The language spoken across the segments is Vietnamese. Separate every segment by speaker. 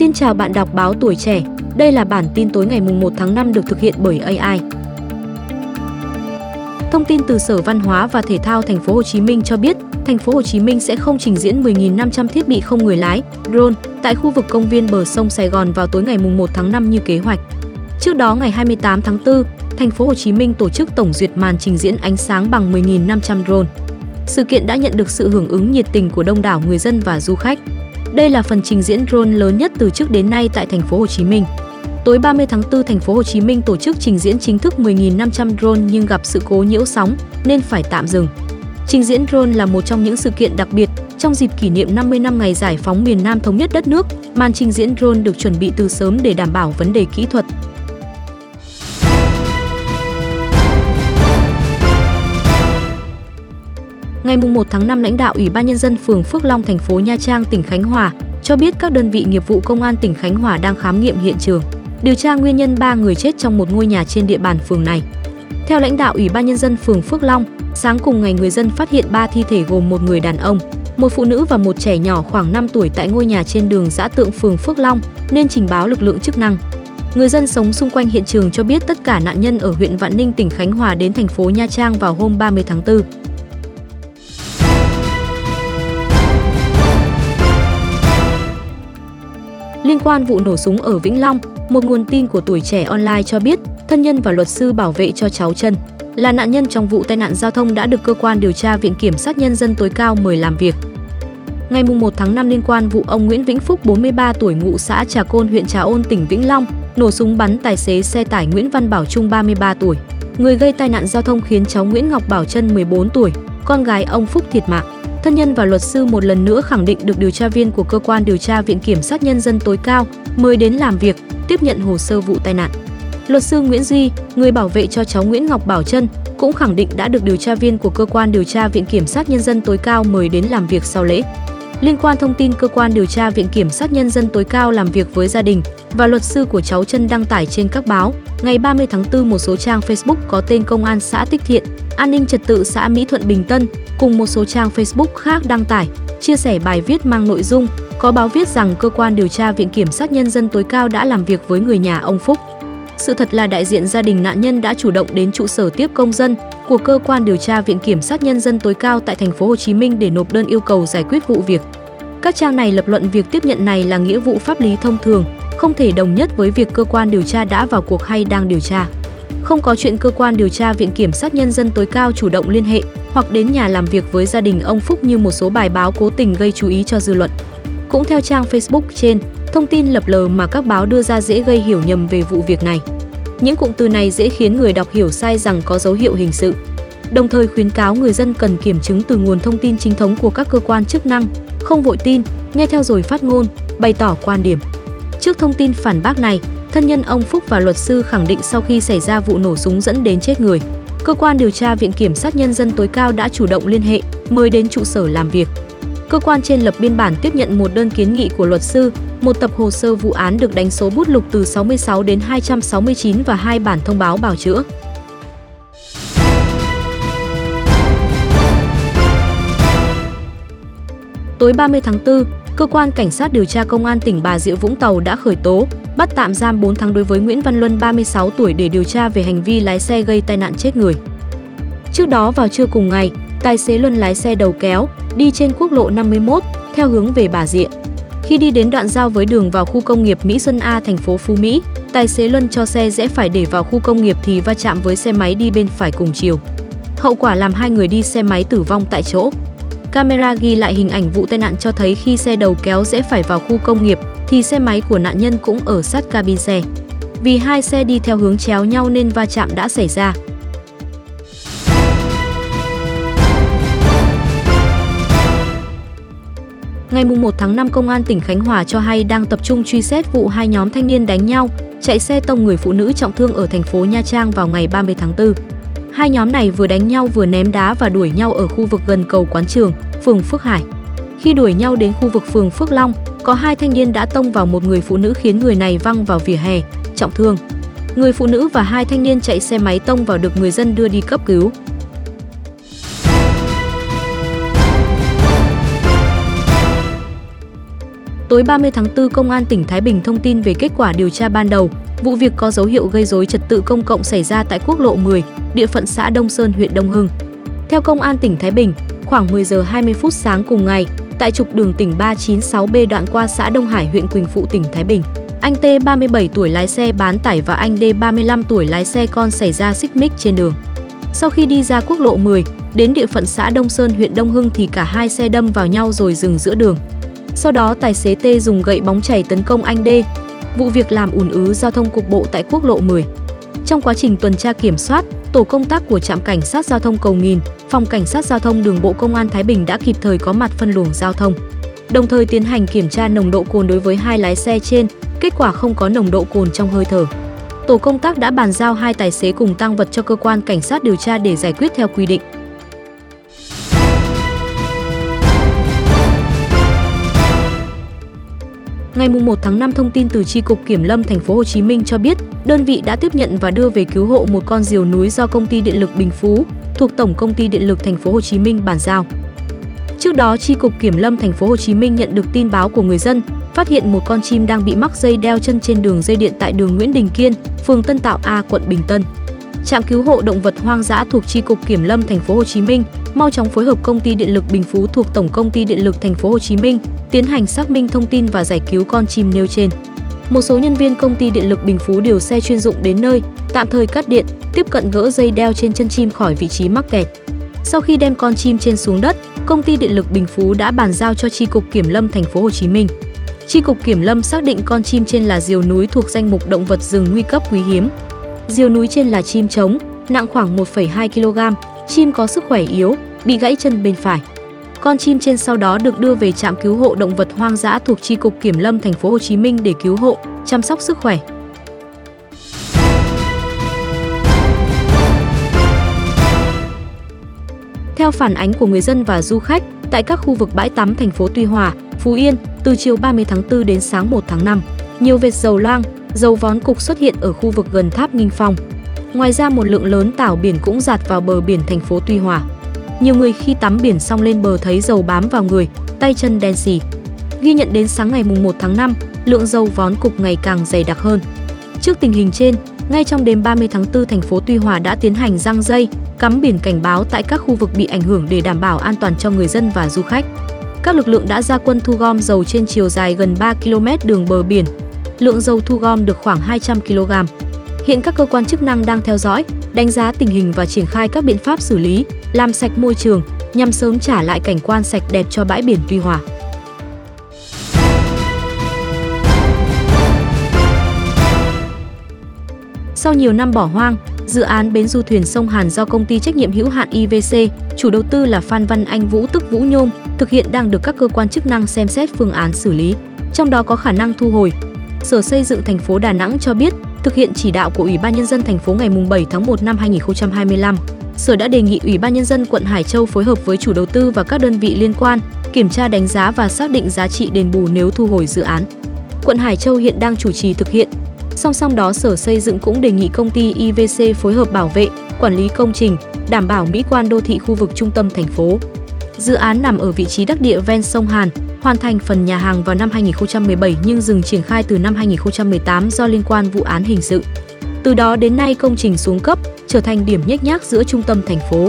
Speaker 1: Xin chào bạn đọc báo Tuổi Trẻ, đây là bản tin tối ngày 1 tháng 5 được thực hiện bởi AI. Thông tin từ Sở Văn hóa và Thể thao Thành phố Hồ Chí Minh cho biết, Thành phố Hồ Chí Minh sẽ không trình diễn 10.500 thiết bị không người lái, drone tại khu vực công viên bờ sông Sài Gòn vào tối ngày 1 tháng 5 như kế hoạch. Trước đó ngày 28 tháng 4, Thành phố Hồ Chí Minh tổ chức tổng duyệt màn trình diễn ánh sáng bằng 10.500 drone. Sự kiện đã nhận được sự hưởng ứng nhiệt tình của đông đảo người dân và du khách. Đây là phần trình diễn drone lớn nhất từ trước đến nay tại Thành phố Hồ Chí Minh. Tối 30 tháng 4, Thành phố Hồ Chí Minh tổ chức trình diễn chính thức 10.500 drone nhưng gặp sự cố nhiễu sóng nên phải tạm dừng. Trình diễn drone là một trong những sự kiện đặc biệt trong dịp kỷ niệm 50 năm ngày giải phóng miền Nam thống nhất đất nước. Màn trình diễn drone được chuẩn bị từ sớm để đảm bảo vấn đề kỹ thuật. Ngày 1 tháng 5, lãnh đạo Ủy ban Nhân dân phường Phước Long, thành phố Nha Trang, tỉnh Khánh Hòa cho biết các đơn vị nghiệp vụ Công an tỉnh Khánh Hòa đang khám nghiệm hiện trường, điều tra nguyên nhân 3 người chết trong một ngôi nhà trên địa bàn phường này. Theo lãnh đạo Ủy ban Nhân dân phường Phước Long, sáng cùng ngày người dân phát hiện 3 thi thể gồm một người đàn ông, một phụ nữ và một trẻ nhỏ khoảng 5 tuổi tại ngôi nhà trên đường Dã Tượng, phường Phước Long nên trình báo lực lượng chức năng. Người dân sống xung quanh hiện trường cho biết tất cả nạn nhân ở huyện Vạn Ninh, tỉnh Khánh Hòa đến thành phố Nha Trang vào hôm 30 tháng 4. Liên quan vụ nổ súng ở Vĩnh Long, một nguồn tin của Tuổi Trẻ Online cho biết thân nhân và luật sư bảo vệ cho cháu Trân là nạn nhân trong vụ tai nạn giao thông đã được cơ quan điều tra Viện Kiểm sát Nhân dân tối cao mời làm việc. Ngày 1 tháng 5, liên quan vụ ông Nguyễn Vĩnh Phúc, 43 tuổi, ngụ xã Trà Côn, huyện Trà Ôn, tỉnh Vĩnh Long, nổ súng bắn tài xế xe tải Nguyễn Văn Bảo Trung, 33 tuổi, người gây tai nạn giao thông khiến cháu Nguyễn Ngọc Bảo Trân, 14 tuổi, con gái ông Phúc thiệt mạng. Thân nhân và luật sư một lần nữa khẳng định được điều tra viên của cơ quan điều tra Viện Kiểm sát Nhân dân tối cao mời đến làm việc, tiếp nhận hồ sơ vụ tai nạn. Luật sư Nguyễn Duy, người bảo vệ cho cháu Nguyễn Ngọc Bảo Trân, cũng khẳng định đã được điều tra viên của cơ quan điều tra Viện Kiểm sát Nhân dân tối cao mời đến làm việc sau lễ. Liên quan thông tin cơ quan điều tra Viện Kiểm sát Nhân dân tối cao làm việc với gia đình và luật sư của cháu Trân đăng tải trên các báo, ngày 30 tháng 4 một số trang Facebook có tên Công an xã Tích Thiện, An ninh trật tự xã Mỹ Thuận, Bình Tân cùng một số trang Facebook khác đăng tải, chia sẻ bài viết mang nội dung có báo viết rằng cơ quan điều tra Viện Kiểm sát Nhân dân tối cao đã làm việc với người nhà ông Phúc. Sự thật là đại diện gia đình nạn nhân đã chủ động đến trụ sở tiếp công dân của cơ quan điều tra Viện Kiểm sát Nhân dân tối cao tại thành phố Hồ Chí Minh để nộp đơn yêu cầu giải quyết vụ việc. Các trang này lập luận việc tiếp nhận này là nghĩa vụ pháp lý thông thường, không thể đồng nhất với việc cơ quan điều tra đã vào cuộc hay đang điều tra. Không có chuyện cơ quan điều tra Viện Kiểm sát Nhân dân tối cao chủ động liên hệ hoặc đến nhà làm việc với gia đình ông Phúc như một số bài báo cố tình gây chú ý cho dư luận. Cũng theo trang Facebook trên, thông tin lập lờ mà các báo đưa ra dễ gây hiểu nhầm về vụ việc này. Những cụm từ này dễ khiến người đọc hiểu sai rằng có dấu hiệu hình sự. Đồng thời khuyến cáo người dân cần kiểm chứng từ nguồn thông tin chính thống của các cơ quan chức năng, không vội tin, nghe theo rồi phát ngôn, bày tỏ quan điểm. Trước thông tin phản bác này, thân nhân ông Phúc và luật sư khẳng định sau khi xảy ra vụ nổ súng dẫn đến chết người, cơ quan điều tra Viện Kiểm sát Nhân dân tối cao đã chủ động liên hệ, mời đến trụ sở làm việc. Cơ quan trên lập biên bản tiếp nhận một đơn kiến nghị của luật sư, một tập hồ sơ vụ án được đánh số bút lục từ 66 đến 269 và 2 bản thông báo bào chữa. Tối 30 tháng 4, Cơ quan Cảnh sát điều tra Công an tỉnh Bà Rịa Vũng Tàu đã khởi tố, bắt tạm giam 4 tháng đối với Nguyễn Văn Luân, 36 tuổi để điều tra về hành vi lái xe gây tai nạn chết người. Trước đó vào trưa cùng ngày, tài xế Luân lái xe đầu kéo, đi trên quốc lộ 51, theo hướng về Bà Rịa. Khi đi đến đoạn giao với đường vào khu công nghiệp Mỹ Xuân A, thành phố Phú Mỹ, tài xế Luân cho xe rẽ phải để vào khu công nghiệp thì va chạm với xe máy đi bên phải cùng chiều. Hậu quả làm 2 người đi xe máy tử vong tại chỗ. Camera ghi lại hình ảnh vụ tai nạn cho thấy khi xe đầu kéo rẽ phải vào khu công nghiệp thì xe máy của nạn nhân cũng ở sát cabin xe. Vì hai xe đi theo hướng chéo nhau nên va chạm đã xảy ra. Ngày 1 tháng 5, Công an tỉnh Khánh Hòa cho hay đang tập trung truy xét vụ 2 nhóm thanh niên đánh nhau, chạy xe tông người phụ nữ trọng thương ở thành phố Nha Trang vào ngày 30 tháng 4. 2 nhóm này vừa đánh nhau vừa ném đá và đuổi nhau ở khu vực gần cầu Quán Trường, phường Phước Hải. Khi đuổi nhau đến khu vực phường Phước Long, có 2 thanh niên đã tông vào một người phụ nữ khiến người này văng vào vỉa hè, trọng thương. Người phụ nữ và 2 thanh niên chạy xe máy tông vào được người dân đưa đi cấp cứu. Tối 30 tháng 4, Công an tỉnh Thái Bình thông tin về kết quả điều tra ban đầu, vụ việc có dấu hiệu gây rối trật tự công cộng xảy ra tại quốc lộ 10, địa phận xã Đông Sơn, huyện Đông Hưng. Theo Công an tỉnh Thái Bình, khoảng 10 giờ 20 phút sáng cùng ngày, tại trục đường tỉnh 396B đoạn qua xã Đông Hải, huyện Quỳnh Phụ, tỉnh Thái Bình, anh T 37 tuổi lái xe bán tải và anh D 35 tuổi lái xe con xảy ra xích mích trên đường. Sau khi đi ra quốc lộ 10, đến địa phận xã Đông Sơn, huyện Đông Hưng thì cả hai xe đâm vào nhau rồi dừng giữa đường. Sau đó tài xế T dùng gậy bóng chày tấn công anh D. Vụ việc làm ùn ứ giao thông cục bộ tại quốc lộ 10. Trong quá trình tuần tra kiểm soát, tổ công tác của trạm cảnh sát giao thông Cầu Nghìn, Phòng Cảnh sát Giao thông Đường bộ Công an Thái Bình đã kịp thời có mặt phân luồng giao thông, đồng thời tiến hành kiểm tra nồng độ cồn đối với hai lái xe trên, kết quả không có nồng độ cồn trong hơi thở. Tổ công tác đã bàn giao hai tài xế cùng tang vật cho cơ quan cảnh sát điều tra để giải quyết theo quy định. Ngày 1 tháng 5, thông tin từ Chi cục Kiểm lâm Thành phố Hồ Chí Minh cho biết, đơn vị đã tiếp nhận và đưa về cứu hộ một con diều núi do Công ty Điện lực Bình Phú thuộc Tổng Công ty Điện lực Thành phố Hồ Chí Minh bàn giao. Trước đó, Chi cục Kiểm lâm Thành phố Hồ Chí Minh nhận được tin báo của người dân, phát hiện một con chim đang bị mắc dây đeo chân trên đường dây điện tại đường Nguyễn Đình Kiên, phường Tân Tạo A, quận Bình Tân. Trạm cứu hộ động vật hoang dã thuộc Chi cục Kiểm lâm Thành phố Hồ Chí Minh mau chóng phối hợp Công ty Điện lực Bình Phú thuộc Tổng Công ty Điện lực Thành phố Hồ Chí Minh tiến hành xác minh thông tin và giải cứu con chim nêu trên. Một số nhân viên Công ty Điện lực Bình Phú điều xe chuyên dụng đến nơi, tạm thời cắt điện, tiếp cận gỡ dây đeo trên chân chim khỏi vị trí mắc kẹt. Sau khi đem con chim trên xuống đất, Công ty Điện lực Bình Phú đã bàn giao cho Chi cục Kiểm lâm Thành phố Hồ Chí Minh. Chi cục Kiểm lâm xác định con chim trên là diều núi thuộc danh mục động vật rừng nguy cấp quý hiếm. Diều núi trên là chim trống, nặng khoảng 1,2 kg, chim có sức khỏe yếu, bị gãy chân bên phải. Con chim trên sau đó được đưa về trạm cứu hộ động vật hoang dã thuộc Chi cục Kiểm lâm Thành phố Hồ Chí Minh để cứu hộ, chăm sóc sức khỏe. Theo phản ánh của người dân và du khách, tại các khu vực bãi tắm thành phố Tuy Hòa, Phú Yên, từ chiều 30 tháng 4 đến sáng 1 tháng 5, nhiều vệt dầu loang, dầu vón cục xuất hiện ở khu vực gần tháp Nghinh Phong. Ngoài ra, một lượng lớn tảo biển cũng dạt vào bờ biển thành phố Tuy Hòa. Nhiều người khi tắm biển xong lên bờ thấy dầu bám vào người, tay chân đen xì. Ghi nhận đến sáng ngày 1 tháng 5, lượng dầu vón cục ngày càng dày đặc hơn. Trước tình hình trên, ngay trong đêm 30 tháng 4, thành phố Tuy Hòa đã tiến hành giăng dây, cắm biển cảnh báo tại các khu vực bị ảnh hưởng để đảm bảo an toàn cho người dân và du khách. Các lực lượng đã ra quân thu gom dầu trên chiều dài gần 3 km đường bờ biển. Lượng dầu thu gom được khoảng 200 kg. Hiện các cơ quan chức năng đang theo dõi, đánh giá tình hình và triển khai các biện pháp xử lý, làm sạch môi trường nhằm sớm trả lại cảnh quan sạch đẹp cho bãi biển Tuy Hòa. Sau nhiều năm bỏ hoang, dự án bến du thuyền sông Hàn do Công ty trách nhiệm hữu hạn IVC, chủ đầu tư là Phan Văn Anh Vũ tức Vũ Nhôm, thực hiện đang được các cơ quan chức năng xem xét phương án xử lý, trong đó có khả năng thu hồi. Sở Xây dựng thành phố Đà Nẵng cho biết, thực hiện chỉ đạo của Ủy ban Nhân dân thành phố ngày 7 tháng 1 năm 2025, Sở đã đề nghị Ủy ban Nhân dân quận Hải Châu phối hợp với chủ đầu tư và các đơn vị liên quan, kiểm tra đánh giá và xác định giá trị đền bù nếu thu hồi dự án. Quận Hải Châu hiện đang chủ trì thực hiện. Song song đó, Sở Xây dựng cũng đề nghị công ty IVC phối hợp bảo vệ, quản lý công trình, đảm bảo mỹ quan đô thị khu vực trung tâm thành phố. Dự án nằm ở vị trí đắc địa ven sông Hàn, hoàn thành phần nhà hàng vào năm 2017 nhưng dừng triển khai từ năm 2018 do liên quan vụ án hình sự. Từ đó đến nay, công trình xuống cấp, trở thành điểm nhếch nhác giữa trung tâm thành phố.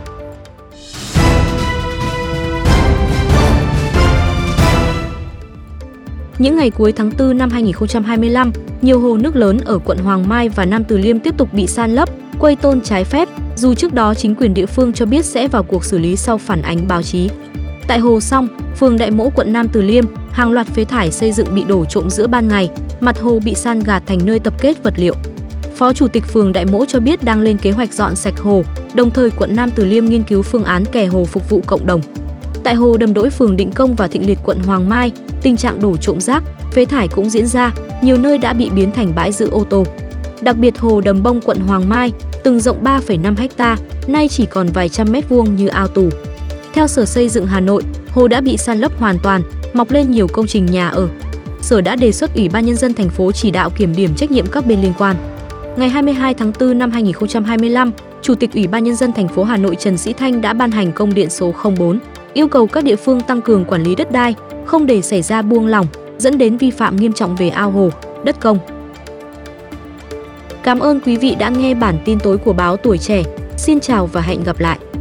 Speaker 1: Những ngày cuối tháng 4 năm 2025, nhiều hồ nước lớn ở quận Hoàng Mai và Nam Từ Liêm tiếp tục bị san lấp, quây tôn trái phép, dù trước đó chính quyền địa phương cho biết sẽ vào cuộc xử lý sau phản ánh báo chí. Tại Hồ Song, phường Đại Mỗ, quận Nam Từ Liêm, hàng loạt phế thải xây dựng bị đổ trộm giữa ban ngày, mặt hồ bị san gạt thành nơi tập kết vật liệu. Phó Chủ tịch phường Đại Mỗ cho biết đang lên kế hoạch dọn sạch hồ, đồng thời quận Nam Từ Liêm nghiên cứu phương án kè hồ phục vụ cộng đồng. Tại hồ Đầm Đỗi, phường Định Công và Thịnh Liệt, quận Hoàng Mai, tình trạng đổ trộm rác, phế thải cũng diễn ra, nhiều nơi đã bị biến thành bãi giữ ô tô. Đặc biệt hồ Đầm Bông, quận Hoàng Mai, từng rộng 3,5 ha, nay chỉ còn vài trăm mét vuông như ao tù. Theo Sở Xây dựng Hà Nội, hồ đã bị san lấp hoàn toàn, mọc lên nhiều công trình nhà ở. Sở đã đề xuất Ủy ban Nhân dân thành phố chỉ đạo kiểm điểm trách nhiệm các bên liên quan. Ngày 22 tháng 4 năm 2025, Chủ tịch Ủy ban Nhân dân thành phố Hà Nội Trần Sĩ Thanh đã ban hành công điện số 04, yêu cầu các địa phương tăng cường quản lý đất đai, không để xảy ra buông lỏng, dẫn đến vi phạm nghiêm trọng về ao hồ, đất công. Cảm ơn quý vị đã nghe bản tin tối của báo Tuổi Trẻ. Xin chào và hẹn gặp lại!